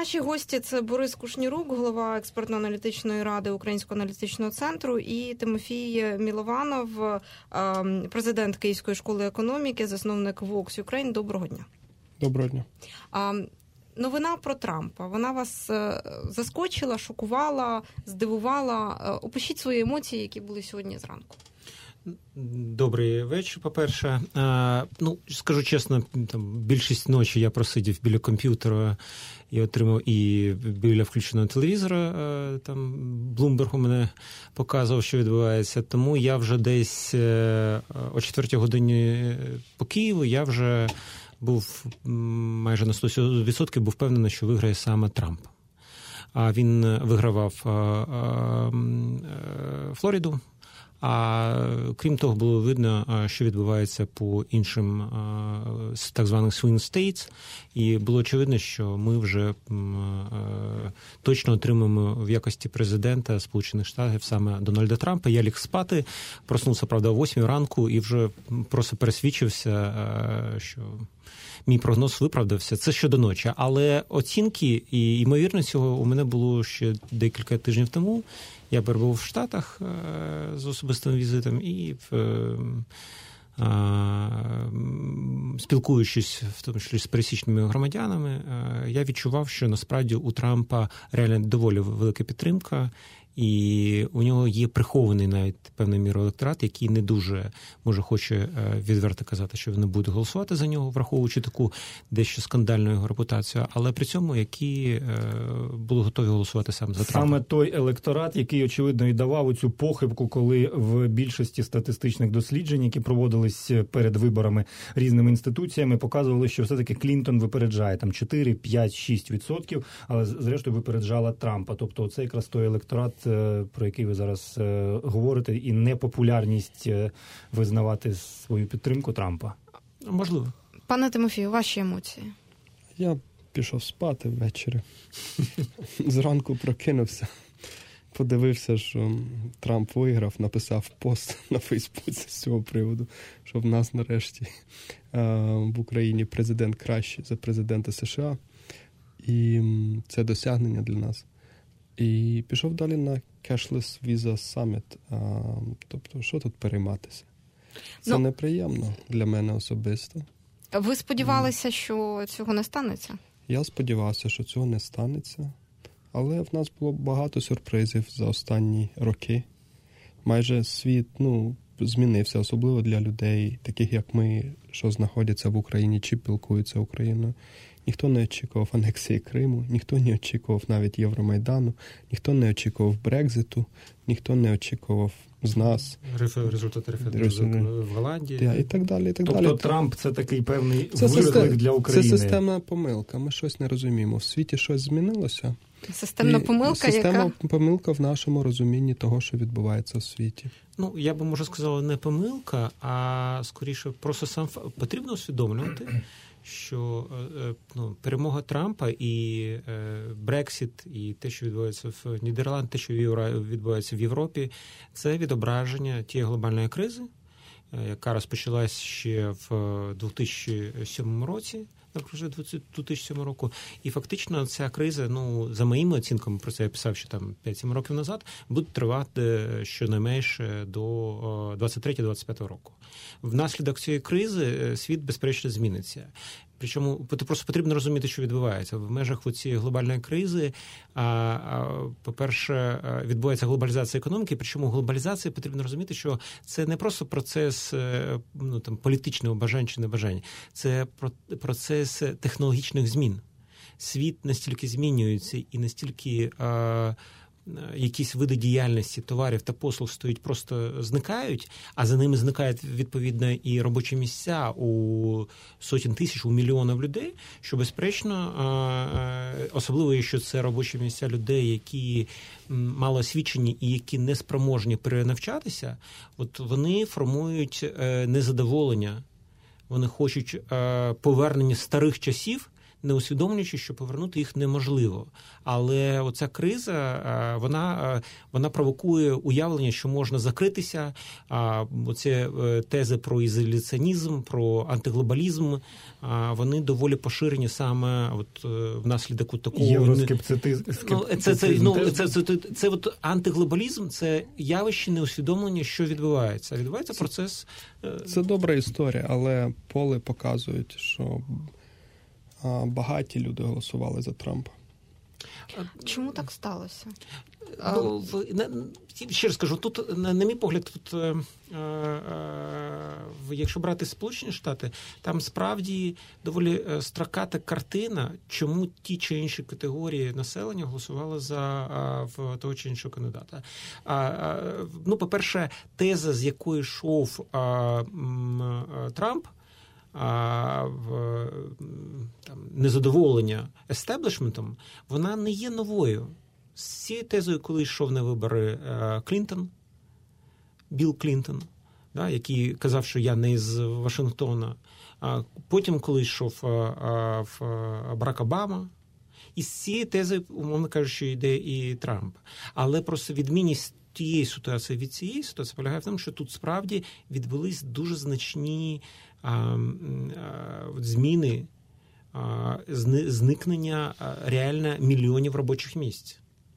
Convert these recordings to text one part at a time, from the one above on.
наші гості – це Борис Кушнірук, голова експертно-аналітичної ради Українського аналітичного центру, і Тимофій Мілованов, президент Київської школи економіки, засновник Vox Ukraine. Доброго дня. Доброго дня. Новина про Трампа. Вона вас заскочила, шокувала, здивувала. Опишіть свої емоції, які були сьогодні зранку. Добрий вечір, по-перше. Скажу чесно, більшість ночі я просидів біля комп'ютера і отримав і біля включеного телевізора. Там Bloomberg у мене показував, що відбувається. Тому я вже десь о 4-й годині по Києву, я вже був майже на 100% був впевнений, що виграє саме Трамп. А він вигравав Флориду. А крім того, було видно, що відбувається по іншим так званих swing states, і було очевидно, що ми вже точно отримаємо в якості президента Сполучених Штатів саме Дональда Трампа. Я ліг спати, проснувся, правда, о 8 ранку і вже просто пересвідчився, що мій прогноз виправдався. Це щодо ночі. Але оцінки і ймовірно цього у мене було ще декілька тижнів тому. Я перебув в Штатах з особистим візитом і спілкуючись, в тому числі з пересічними громадянами, я відчував, що насправді у Трампа реально доволі велика підтримка, і у нього є прихований навіть певною мірою електорат, який не дуже, може, хоче відверто казати, що не буде голосувати за нього, враховуючи таку дещо скандальну його репутацію, але при цьому які були готові голосувати саме за Трампа. Саме той електорат, який, очевидно, і давав цю похибку, коли в більшості статистичних досліджень, які проводились перед виборами різними інституціями, показували, що все-таки Клінтон випереджає там 4, 5, 6%, але зрештою випереджала Трампа. Тобто це якраз той електорат, про який ви зараз говорите, і непопулярність визнавати свою підтримку Трампа. Можливо. Пане Тимофію, ваші емоції? Я пішов спати ввечері. Зранку прокинувся. Подивився, що Трамп виграв, написав пост на Фейсбуці з цього приводу, що в нас нарешті в Україні президент кращий за президента США. І це досягнення для нас. І пішов далі на Cashless Visa Summit. Тобто, що тут перейматися? Це неприємно для мене особисто. Ви сподівалися, що цього не станеться? Я сподівався, що цього не станеться. Але в нас було багато сюрпризів за останні роки. Майже світ, змінився, особливо для людей, таких як ми, що знаходяться в Україні чи спілкуються Україною. Ніхто не очікував анексії Криму, ніхто не очікував навіть Євромайдану, ніхто не очікував Брекзиту, ніхто не очікував з нас. Результати референдуму в Голландії. І так далі, і так тобто далі. Трамп – це такий певний виклик для України. Це системна помилка, ми щось не розуміємо. В світі щось змінилося. Системна помилка, Системна помилка в нашому розумінні того, що відбувається в світі. Я би, може, сказала, не помилка, а скоріше просто сам потрібно усвідомлювати, що перемога Трампа і Брексіт, і те, що відбувається в Нідерландах, те, що відбувається в Європі, це відображення тієї глобальної кризи, яка розпочалась ще в 2007 році, наприклад, 2007 року. І фактично ця криза, за моїми оцінками, про це я писав ще там 5-7 років назад, буде тривати щонайменше до 23-25 року. Внаслідок цієї кризи світ, безперечно, зміниться. Причому просто потрібно розуміти, що відбувається. В межах цієї глобальної кризи, по-перше, відбувається глобалізація економіки, причому глобалізація потрібно розуміти, що це не просто процес політичного бажань чи небажань, це процес технологічних змін. Світ настільки змінюється і настільки якісь види діяльності, товарів та послуг просто зникають, а за ними зникають, відповідно, і робочі місця у сотень тисяч, у мільйонів людей, що, безперечно, особливо, якщо це робочі місця людей, які мало освічені і які не спроможні перенавчатися, вони формують незадоволення, вони хочуть повернення старих часів, не усвідомлюючи, що повернути їх неможливо. Але оця криза, вона провокує уявлення, що можна закритися. Оці тези про ізоляціонізм, про антиглобалізм, вони доволі поширені саме внаслідок такого... Євроскептицизм. Це антиглобалізм, це явище неусвідомлення, що відбувається. Відбувається процес... Це добра історія, але поли показують, що багаті люди голосували за Трампа. Чому так сталося? Ще раз скажу, тут, на мій погляд, якщо брати Сполучені Штати, там справді доволі строката картина, чому ті чи інші категорії населення голосували за того чи іншого кандидата. По-перше, теза, з якої йшов Трамп, незадоволення естеблішментом, вона не є новою. З цією тезою, коли йшов на вибори Білл Клінтон, який казав, що я не із Вашингтона, потім, коли йшов Барак Обама, і з цієї тези, умовно кажучи, йде і Трамп. Але просто відмінність тієї ситуації від цієї ситуації полягає в тому, що тут справді відбулись дуже значні зміни, зникнення реально мільйонів робочих місць.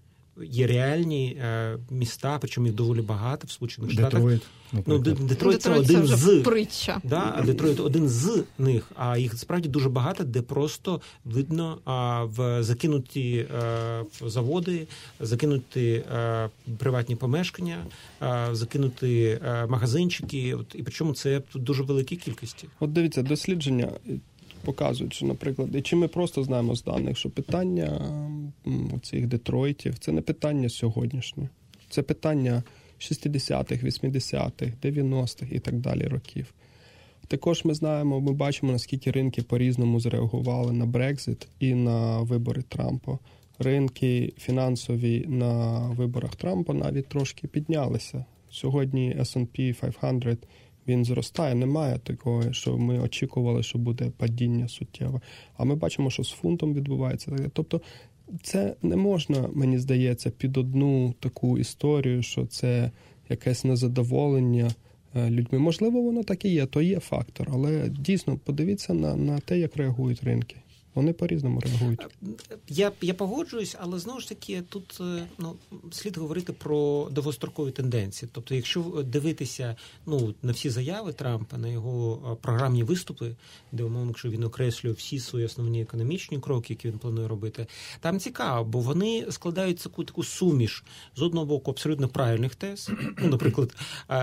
Є реальні міста, причому їх доволі багато в Сполучених Штатах. Детройт це один з притча. Детройт один з них, а їх справді дуже багато, де просто видно закинуті заводи, закинуті приватні помешкання, закинуті магазинчики, і причому це дуже великі кількості. От дивіться, дослідження показують, що, наприклад, і чи ми просто знаємо з даних, що питання цих Детройтів – це не питання сьогоднішнє. Це питання 60-х, 80-х, 90-х і так далі років. Також ми бачимо, наскільки ринки по-різному зреагували на Брекзит і на вибори Трампа. Ринки фінансові на виборах Трампа навіть трошки піднялися. Сьогодні S&P 500 він зростає, немає такого, що ми очікували, що буде падіння суттєве. А ми бачимо, що з фунтом відбувається. Тобто це не можна, мені здається, під одну таку історію, що це якесь незадоволення людьми. Можливо, воно так і є, то є фактор. Але дійсно, подивіться на те, як реагують ринки. Вони по-різному реагують. Я погоджуюсь, але знову ж таки тут слід говорити про довгострокові тенденції. Тобто, якщо дивитися на всі заяви Трампа, на його програмні виступи, де, умовно, якщо він окреслює всі свої основні економічні кроки, які він планує робити, там цікаво, бо вони складають таку суміш, з одного боку, абсолютно правильних тез. Наприклад,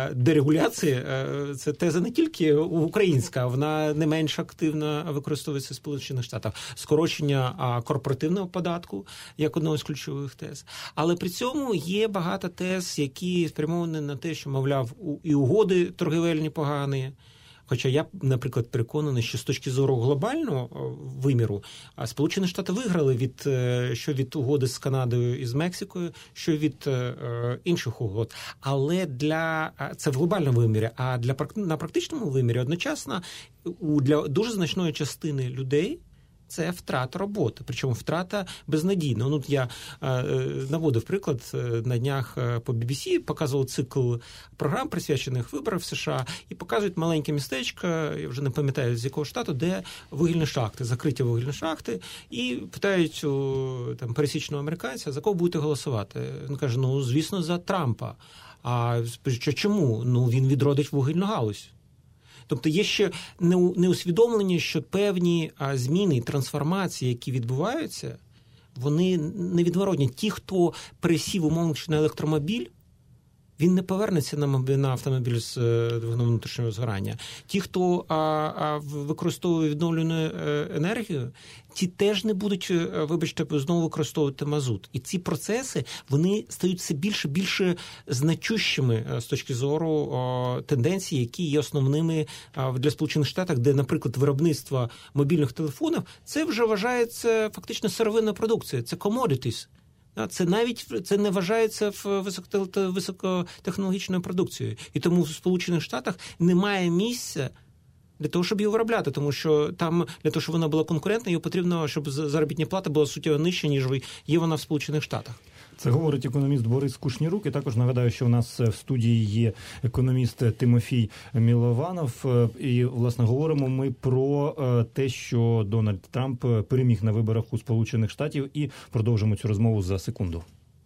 дерегуляція – це теза не тільки українська, вона не менш активно використовується в Сполучених Штатах. Скорочення корпоративного податку як одного з ключових тез. Але при цьому є багато тез, які спрямовані на те, що, мовляв, і угоди торгівельні погані. Хоча я, наприклад, переконаний, що з точки зору глобального виміру Сполучені Штати виграли що від угоди з Канадою і з Мексикою, що від інших угод. Але це в глобальному вимірі, а на практичному вимірі одночасно для дуже значної частини людей це втрата роботи, причому втрата безнадійна. Я наводив приклад, на днях по BBC показував цикл програм, присвячених виборам в США, і показують маленьке містечко, я вже не пам'ятаю з якого штату, де вугільні шахти, закриті вугільні шахти, і питають пересічного американця, за кого будете голосувати? Він каже, звісно, за Трампа. А чому? Він відродить вугільну галузь. Тобто є ще неусвідомлення, що певні зміни і трансформації, які відбуваються, вони невідворотні. Ті, хто пересів, умовно, на електромобіль, він не повернеться на автомобіль з двигуном внутрішнього згорання. Ті, хто використовує відновлену енергію, ті теж не будуть, знову використовувати мазут. І ці процеси, вони стають все більше значущими з точки зору тенденцій, які є основними для Сполучених Штатів, де, наприклад, виробництво мобільних телефонів, це вже вважається фактично сировинна продукція, це commodities. Це не вважається високотехнологічною продукцією. І тому в Сполучених Штатах немає місця Для того, щоб її виробляти, тому що там, для того, щоб вона була конкурентна, її потрібно, щоб заробітна плата була суттєво нижча, ніж є вона в Сполучених Штатах. Це говорить економіст Борис Кушнірук. І також нагадаю, що у нас в студії є економіст Тимофій Мілованов. І, власне, говоримо ми про те, що Дональд Трамп переміг на виборах у Сполучених Штатів, і продовжимо цю розмову за секунду.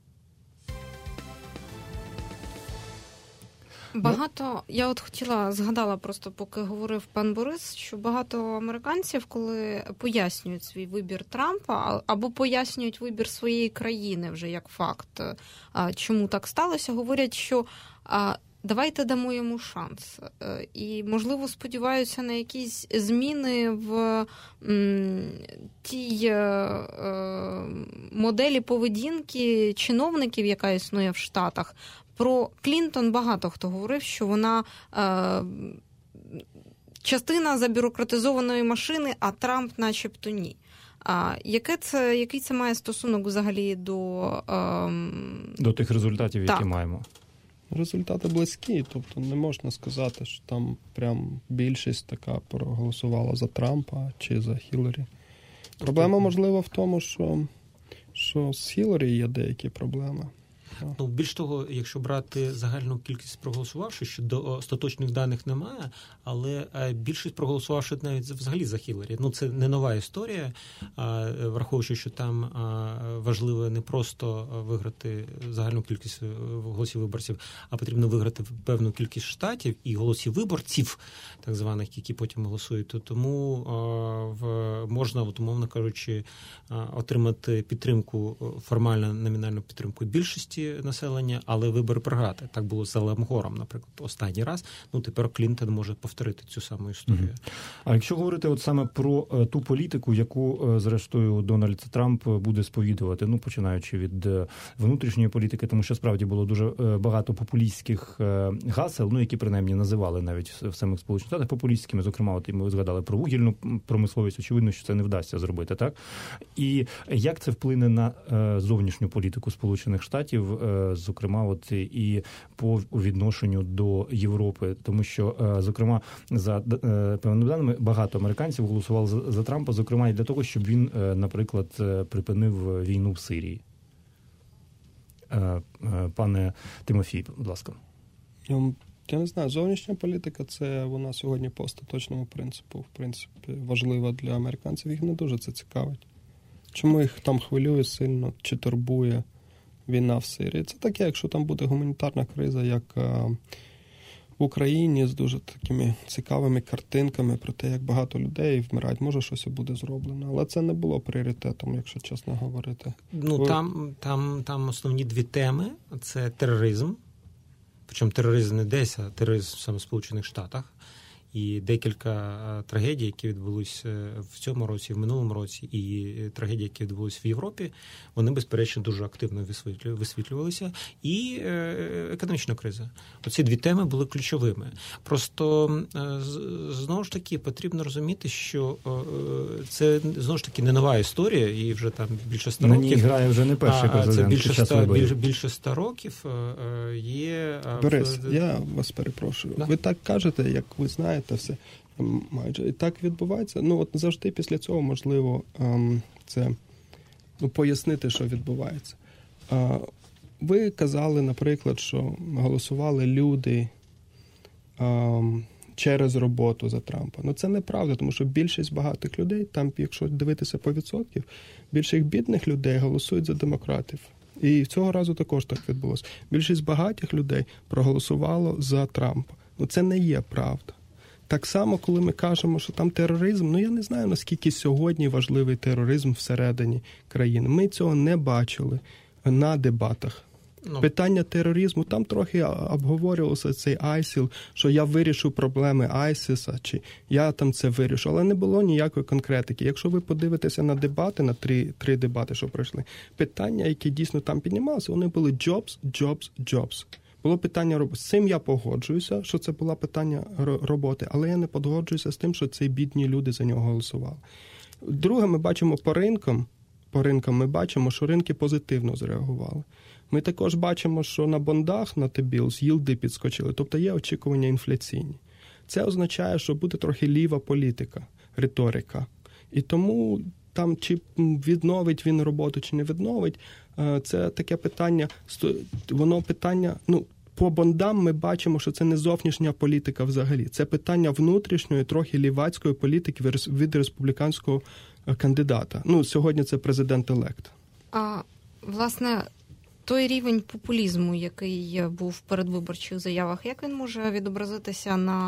Багато, я от згадала просто, поки говорив пан Борис, що багато американців, коли пояснюють свій вибір Трампа або пояснюють вибір своєї країни вже як факт, чому так сталося, говорять, що давайте дамо йому шанс. І, можливо, сподіваюся на якісь зміни в тій моделі поведінки чиновників, яка існує в Штатах. Про Клінтон багато хто говорив, що вона частина забюрократизованої машини, а Трамп начебто ні. Який це має стосунок взагалі до тих результатів, які маємо? Результати близькі, тобто не можна сказати, що там прям більшість така проголосувала за Трампа чи за Хілларі. Проблема, можливо, в тому, що з Хілларі є деякі проблеми. Ну, більш того, якщо брати загальну кількість проголосувавших, що до остаточних даних немає, але більшість проголосувавших навіть взагалі за Хілларі. Ну, це не нова історія, враховуючи, що там важливо не просто виграти загальну кількість голосів виборців, а потрібно виграти певну кількість штатів і голосів виборців, так званих, які потім голосують. Тому можна, умовно кажучи, отримати підтримку, формальну номінальну підтримку більшості населення, але вибори програти. Так було з Алем Гором, наприклад, останній раз. Ну, тепер Клінтон може повторити цю саму історію. А якщо говорити от саме про ту політику, яку, зрештою, Дональд Трамп буде сповідувати, ну, починаючи від внутрішньої політики, тому що, справді, було дуже багато популістських гасел, ну, які, принаймні, називали навіть в самих Сполучених Штатах популістськими, зокрема, от і ми згадали про вугільну промисловість, очевидно, що це не вдасться зробити, так? І як це вплине на зовнішню політику Сполучених Штатів, зокрема, от і по відношенню до Європи, тому що, зокрема, за певними даними, багато американців голосували за Трампа, зокрема, і для того, щоб він, наприклад, припинив війну в Сирії. Пане Тимофій, будь ласка. Я не знаю, зовнішня політика, це вона сьогодні по остаточному принципу, в принципі, важлива для американців. Їх не дуже це цікавить. Чому їх там хвилює сильно, чи турбує війна в Сирії? Це таке, якщо там буде гуманітарна криза, як в Україні, з дуже такими цікавими картинками про те, як багато людей вмирають, може щось і буде зроблено. Але це не було пріоритетом, якщо чесно говорити. Ну, там основні дві теми. Це тероризм. Причому тероризм не десь, а тероризм саме в Сполучених Штатах. І декілька трагедій, які відбулися в цьому році, в минулому році, і трагедії, які відбулися в Європі, вони, безперечно, дуже активно висвітлювалися. І економічна криза. Оці дві теми були ключовими. Просто, знову ж таки, потрібно розуміти, що це, знову ж таки, не нова історія, і вже там більше 100 років. На ній грає вже не перший президент. Це більше 100 років є... Борис, я вас перепрошую. Да? Ви так кажете, як ви знаєте, все майже. І так відбувається. Ну, от завжди після цього можливо це пояснити, що відбувається. Ви казали, наприклад, що голосували люди через роботу за Трампа. Ну, це неправда, тому що більшість багатих людей, там, якщо дивитися по відсотків, більшість бідних людей голосують за демократів. І цього разу також так відбулося. Більшість багатих людей проголосувало за Трампа. Ну, це не є правда. Так само, коли ми кажемо, що там тероризм, ну я не знаю, наскільки сьогодні важливий тероризм всередині країни. Ми цього не бачили на дебатах. Питання тероризму, там трохи обговорювався цей ISIL, що я вирішу проблеми ISIS, чи я там це вирішу, але не було ніякої конкретики. Якщо ви подивитеся на дебати, на три дебати, що пройшли, питання, які дійсно там піднімалися, вони були jobs. Було питання, з цим я погоджуюся, що це було питання роботи, але я не погоджуюся з тим, що ці бідні люди за нього голосували. Друге, ми бачимо по ринкам ми бачимо, що ринки позитивно зреагували. Ми також бачимо, що на бондах, на T-bills, їлди підскочили, тобто є очікування інфляційні. це означає, що буде трохи ліва політика, риторика. І тому там чи відновить він роботу, чи не відновить, це таке питання, по Бондам ми бачимо, що це не зовнішня політика взагалі. Це питання внутрішньої, трохи лівацької політики від республіканського кандидата. Сьогодні це президент-елект. А, власне, той рівень популізму, який був в передвиборчих заявах, як він може відобразитися на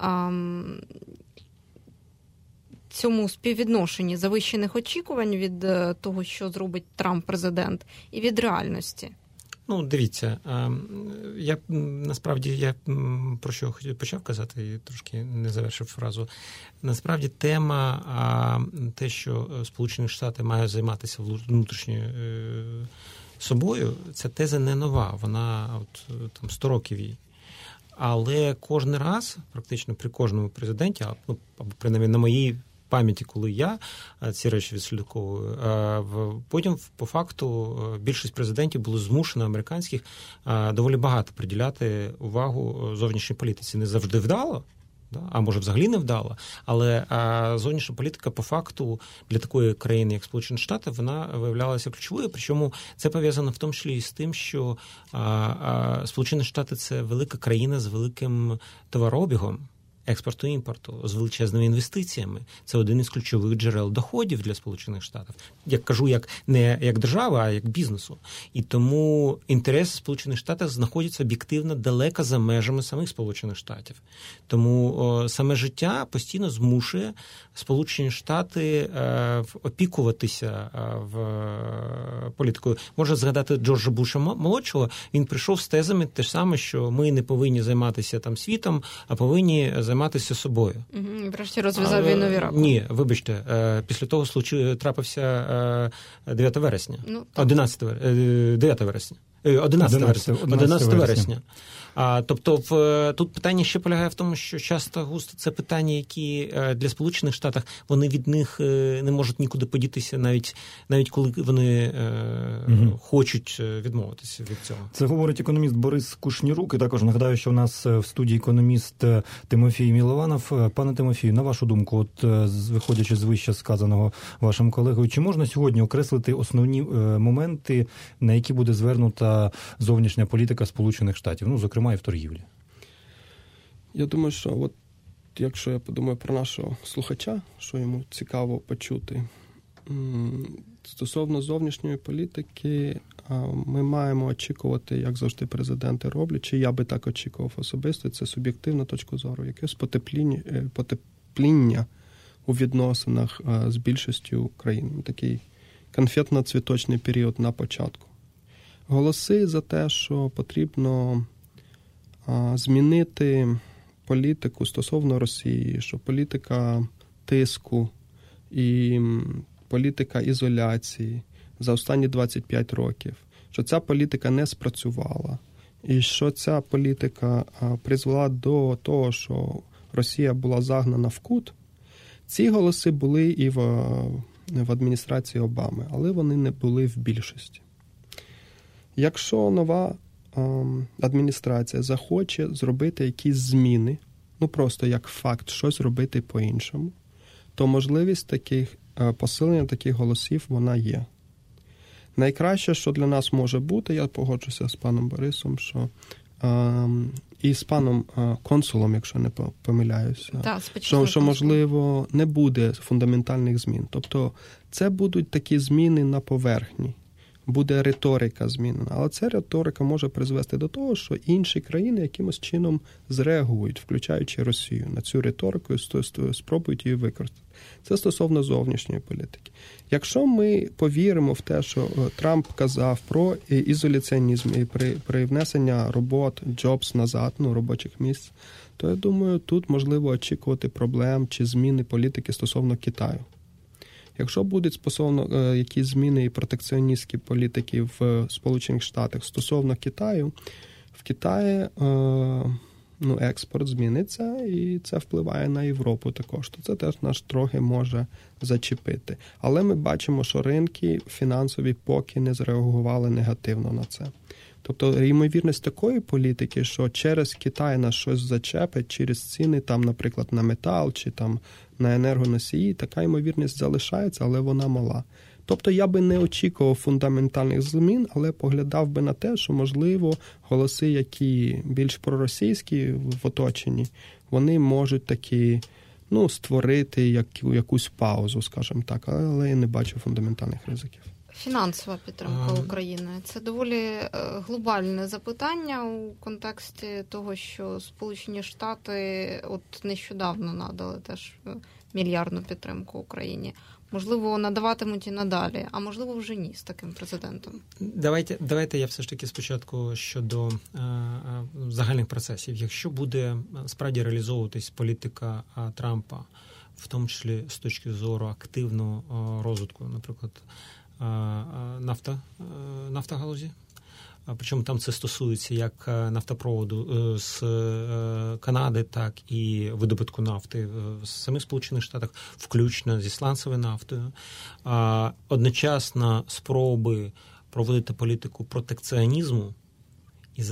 цьому співвідношенні завищених очікувань від того, що зробить Трамп президент, і від реальності? Дивіться, я про що почав казати і трошки не завершив фразу. Насправді тема, те, що Сполучені Штати мають займатися внутрішньою собою, ця теза не нова, вона 100 років їй. Але кожен раз, практично при кожному президенті, або принаймні на моїй пам'яті, коли я ці речі відслідковую, потім по факту більшість президентів було змушено американських доволі багато приділяти увагу зовнішній політиці. Не завжди вдало, а може взагалі не вдало, але зовнішня політика по факту для такої країни, як Сполучені Штати, вона виявлялася ключовою, причому це пов'язано в тому числі і з тим, що Сполучені Штати – це велика країна з великим товарообігом, експорту і імпорту, з величезними інвестиціями. Це один із ключових джерел доходів для Сполучених Штатів. Як кажу, не як держави, а як бізнесу. І тому інтереси Сполучених Штатів знаходяться об'єктивно далеко за межами самих Сполучених Штатів. Тому саме життя постійно змушує Сполучені Штати опікуватися політикою. Можна згадати Джорджа Буша молодшого. Він прийшов з тезами те ж саме, що ми не повинні займатися світом, а повинні займатися собою. Врешті розв'язав війну в Іраку. Ні, вибачте, після того трапився 9 вересня. 11 вересня. Тобто тут питання ще полягає в тому, що часто-густо це питання, які для Сполучених Штатів, вони від них не можуть нікуди подітися, навіть коли вони хочуть відмовитися від цього. Це говорить економіст Борис Кушнірук, і також нагадаю, що в нас в студії економіст Тимофій Мілованов. Пане Тимофію, на вашу думку, виходячи з вище сказаного вашим колегою, чи можна сьогодні окреслити основні моменти, на які буде звернута зовнішня політика Сполучених Штатів, зокрема і в торгівлі? Я думаю, що якщо я подумаю про нашого слухача, що йому цікаво почути, стосовно зовнішньої політики, ми маємо очікувати, як завжди президенти роблять, чи я би так очікував особисто, це суб'єктивна точка зору, якесь потепління у відносинах з більшістю країн. Такий конфетно-цвіточний період на початку. Голоси за те, що потрібно змінити політику стосовно Росії, що політика тиску і політика ізоляції за останні 25 років, що ця політика не спрацювала, і що ця політика призвела до того, що Росія була загнана в кут, ці голоси були і в адміністрації Обами, але вони не були в більшості. Якщо нова адміністрація захоче зробити якісь зміни, просто як факт, щось робити по-іншому, то можливість посилення таких голосів, вона є. Найкраще, що для нас може бути, я погоджуся з паном Борисом, що і з паном консулом, якщо не помиляюся, що можливо, не буде фундаментальних змін. Тобто це будуть такі зміни на поверхні. Буде риторика змінена. Але ця риторика може призвести до того, що інші країни якимось чином зреагують, включаючи Росію, на цю риторику і спробують її використати. Це стосовно зовнішньої політики. Якщо ми повіримо в те, що Трамп казав про ізоляціонізм і при внесення джобс назад, робочих місць, то я думаю, тут можливо очікувати проблем чи зміни політики стосовно Китаю. Якщо будуть стосовно якісь зміни і протекціоністські політики в Сполучених Штатах стосовно Китаю, в Китаї експорт зміниться, і це впливає на Європу також. То це теж нас трохи може зачепити. Але ми бачимо, що ринки фінансові поки не зреагували негативно на це. Тобто, ймовірність такої політики, що через Китай нас щось зачепить, через ціни, там, наприклад, на метал чи там на енергоносії, така ймовірність залишається, але вона мала. Тобто, я би не очікував фундаментальних змін, але поглядав би на те, що, можливо, голоси, які більш проросійські в оточенні, вони можуть такі, створити якусь паузу, скажімо так, але я не бачу фундаментальних ризиків. Фінансова підтримка України – це доволі глобальне запитання у контексті того, що Сполучені Штати нещодавно надали теж мільярдну підтримку Україні. Можливо, надаватимуть і надалі, а можливо вже ні з таким президентом. Давайте я все ж таки спочатку щодо загальних процесів. Якщо буде справді реалізовуватись політика Трампа, в тому числі з точки зору активного розвитку, наприклад, нафтогалузі, причому там це стосується як нафтопроводу з Канади, так і видобутку нафти в самих Сполучених Штатах, включно зі сланцевою нафтою. Одночасно спроби проводити політику протекціонізму і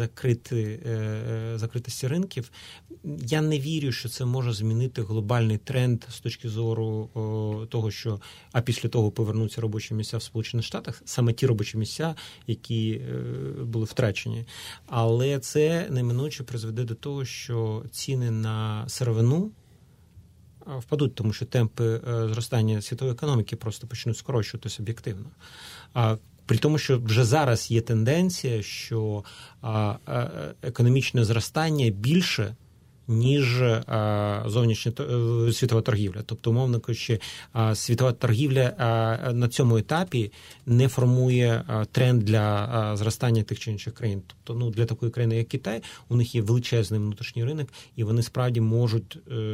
закритості ринків, я не вірю, що це може змінити глобальний тренд з точки зору того, що після того повернуться робочі місця в Сполучених Штатах, саме ті робочі місця, які були втрачені. Але це неминуче призведе до того, що ціни на сировину впадуть, тому що темпи зростання світової економіки просто почнуть скорочуватися об'єктивно. При тому, що вже зараз є тенденція, що економічне зростання більше, ніж зовнішня світова торгівля. Тобто, умовно кажучи, світова торгівля на цьому етапі не формує тренд для зростання тих чи інших країн. Тобто, для такої країни, як Китай, у них є величезний внутрішній ринок, і вони справді можуть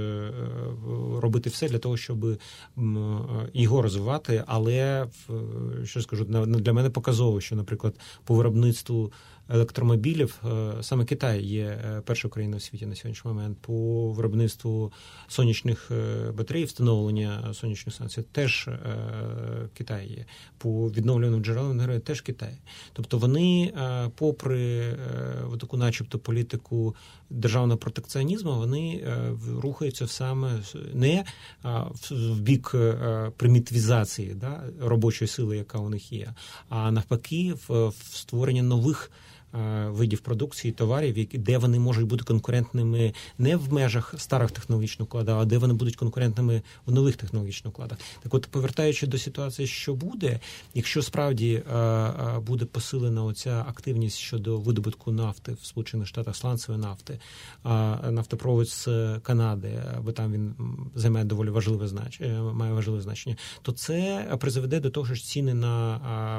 робити все для того, щоб його розвивати. Але, що скажу, для мене показово, що, наприклад, по виробництву електромобілів саме Китай є першою країною у світі на сьогоднішній момент. По виробництву сонячних батарей, встановлення сонячних станцій теж Китай є. По відновлюваним джерелам енергії теж Китай. Тобто вони, попри таку начебто політику державного протекціонізму, вони рухаються саме не в бік примітивізації робочої сили, яка у них є, а навпаки в створенні нових видів продукції, товарів, де вони можуть бути конкурентними не в межах старих технологічних укладів, а де вони будуть конкурентними в нових технологічних укладах. Так от, повертаючи до ситуації, що буде, якщо справді буде посилена оця активність щодо видобутку нафти в Сполучених Штатах, сланцевої нафти, нафтопровід з Канади, бо там він займає доволі має важливе значення, то це призведе до того, що ціни на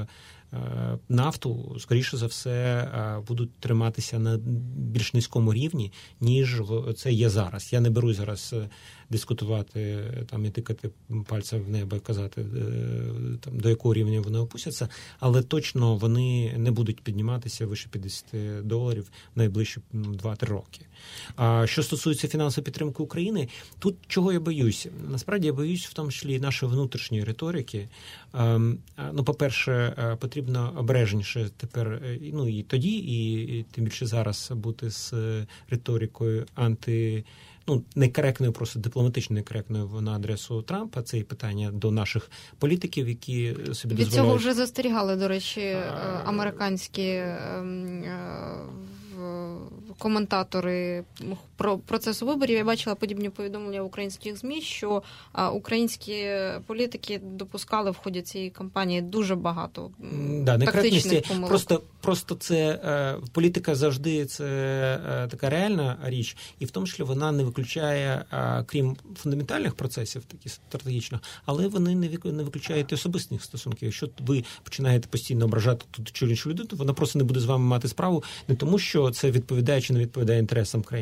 нафту, скоріше за все, будуть триматися на більш низькому рівні, ніж це є зараз. Я не берусь зараз дискутувати і тикати пальцем в небо і казати, до якого рівня вони опустяться, але точно вони не будуть підніматися вище $50 в найближчі 2-3 роки. А що стосується фінансової підтримки України, тут чого я боюсь? Насправді я боюсь в тому числі і нашої внутрішньої риторики. По-перше, потрібно обережніше тепер, і тоді, і тим більше зараз бути з риторикою некоректною, просто дипломатично некоректною на адресу Трампа. Це і питання до наших політиків, які собі дозволяють. Від цього вже застерігали, до речі, американські коментатори про процесу виборів. Я бачила подібні повідомлення в українських ЗМІ, що українські політики допускали в ході цієї кампанії дуже багато тактичних помилок. Просто це політика завжди це така реальна річ, і в тому числі вона не виключає, крім фундаментальних процесів, таких стратегічних, але вони не виключають особистих стосунків. Якщо ви починаєте постійно ображати тут чоловічу людину, то вона просто не буде з вами мати справу, не тому, що це відповідає чи не відповідає інтересам країни, а тому,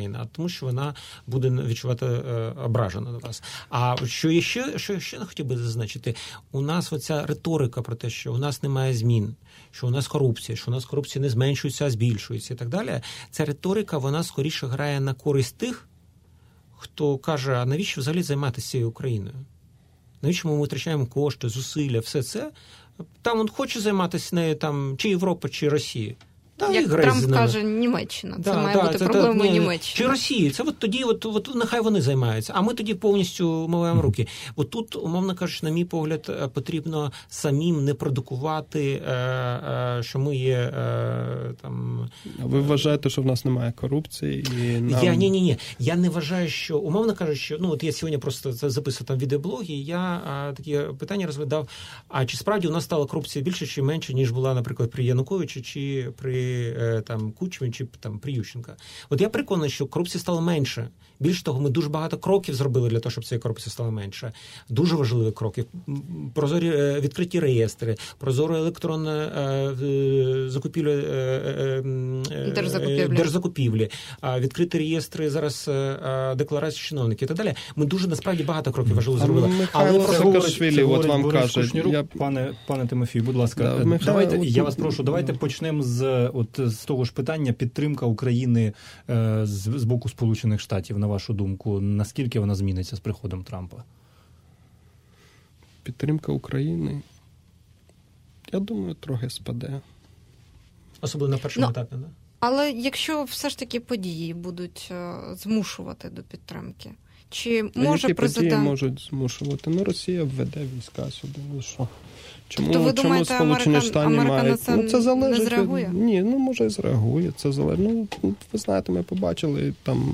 тому що вона буде відчувати ображена до вас. А що я ще не хотів би зазначити, у нас оця риторика про те, що у нас немає змін, що у нас корупція, що у нас корупція не зменшується, а збільшується і так далі. Ця риторика, вона скоріше грає на користь тих, хто каже, а навіщо взагалі займатися цією Україною? Навіщо ми витрачаємо кошти, зусилля, все це? Там він хоче займатися нею, там, чи Європа, чи Росія. Да, як Трамп каже, Німеччина. Це має бути проблемою Німеччини. Чи Росії. Це тоді нехай вони займаються, а ми тоді повністю миваємо руки. Тут, умовно кажучи, на мій погляд, потрібно самим не продукувати, що ми є там... Ви вважаєте, що в нас немає корупції? І нам... Ні. Я не вважаю, що, умовно кажучи, от я сьогодні просто записував там відеоблоги, я такі питання розглядав, а чи справді у нас стала корупція більше чи менше, ніж була, наприклад, при Януковичі, чи при там Кучмі чи там при Ющенка. От я переконаний, що корупції стало менше. Більше того, ми дуже багато кроків зробили для того, щоб цієї корупції стало менше. Дуже важливі кроки. Прозорі відкриті реєстри, прозоро електронна закупівля держзакупівлі, відкриті реєстри зараз декларації чиновників і так далі. Ми дуже насправді багато кроків важливо зробили. Але про Саакашвілі, от вам каже, пане Тимофій, будь ласка, давайте я вас прошу, давайте почнемо з того ж питання підтримка України з боку Сполучених Штатів. На вашу думку, наскільки вона зміниться з приходом Трампа? Підтримка України, я думаю, трохи спаде. Особливо на першому етапі, да? Але якщо все ж таки події будуть змушувати до підтримки, чи може президент... події можуть змушувати? Росія введе війська сюди. Що? Тобто ви думаєте, Америка на це залежить, не зреагує? Ні, може і зреагує. Це залежить. Ви знаєте, ми побачили там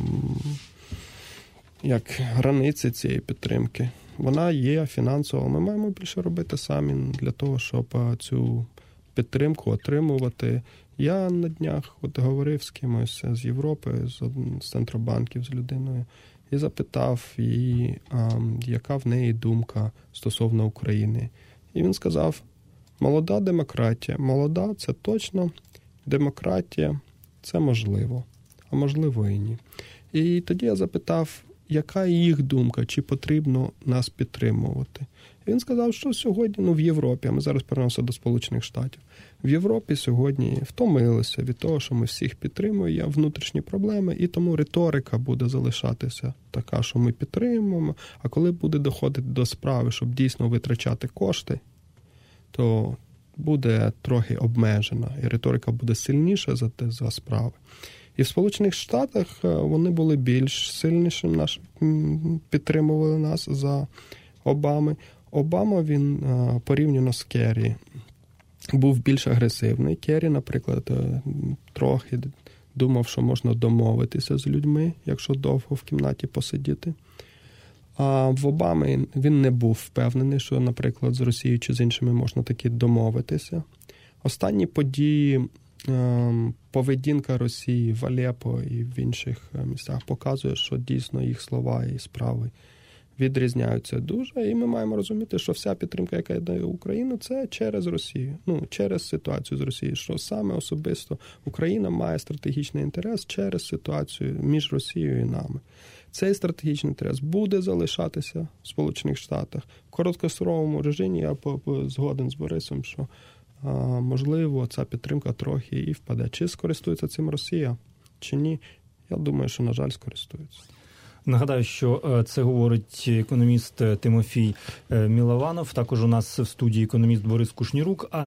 як границі цієї підтримки. Вона є фінансова. Ми маємо більше робити самі для того, щоб цю підтримку отримувати. Я на днях говорив з кимось з Європи, з центробанків, з людиною, і запитав її, яка в неї думка стосовно України. І він сказав, молода демократія. Молода – це точно, демократія – це можливо, а можливо і ні. І тоді я запитав, яка їх думка, чи потрібно нас підтримувати. І він сказав, що сьогодні, в Європі, а ми зараз повернемося до Сполучених Штатів, в Європі сьогодні втомилися від того, що ми всіх підтримуємо, є внутрішні проблеми, і тому риторика буде залишатися така, що ми підтримуємо, а коли буде доходити до справи, щоб дійсно витрачати кошти, то буде трохи обмежена, і риторика буде сильніша за справи. І в Сполучених Штатах вони були більш сильнішим, підтримували нас за Обами. Обама, він порівняно з Керрі був більш агресивний. Керрі, наприклад, трохи думав, що можна домовитися з людьми, якщо довго в кімнаті посидіти. А в Обами він не був впевнений, що, наприклад, з Росією чи з іншими можна таки домовитися. Останні події, поведінка Росії в Алепо і в інших місцях показує, що дійсно їх слова і справи відрізняються дуже, і ми маємо розуміти, що вся підтримка, яка йде в Україну, це через Росію, через ситуацію з Росією, що саме особисто Україна має стратегічний інтерес через ситуацію між Росією і нами. Цей стратегічний інтерес буде залишатися в Сполучених Штатах. В короткостроковому режимі я згоден з Борисом, що можливо ця підтримка трохи і впаде. Чи скористується цим Росія, чи ні? Я думаю, що, на жаль, скористується. Нагадаю, що це говорить економіст Тимофій Мілованов. Також у нас в студії економіст Борис Кушнірук.